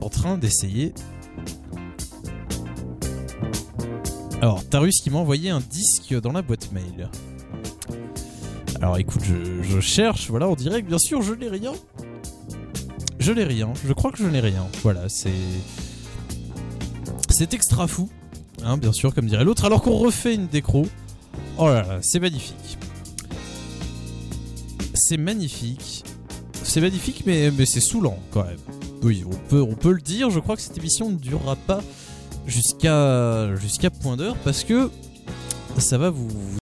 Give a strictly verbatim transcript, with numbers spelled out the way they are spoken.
en train d'essayer. Alors, Tarus qui m'a envoyé un disque dans la boîte mail. Alors écoute, je, je cherche, voilà, en direct, bien sûr, je n'ai rien. Je n'ai rien, je crois que je n'ai rien. Voilà, c'est... C'est extra fou, hein, bien sûr, comme dirait l'autre, alors qu'on refait une décro. Oh là là, c'est magnifique. C'est magnifique. C'est magnifique, mais, mais c'est saoulant, quand même. Oui, on peut, on peut le dire, je crois que cette émission ne durera pas jusqu'à, jusqu'à point d'heure, parce que ça va vous, vous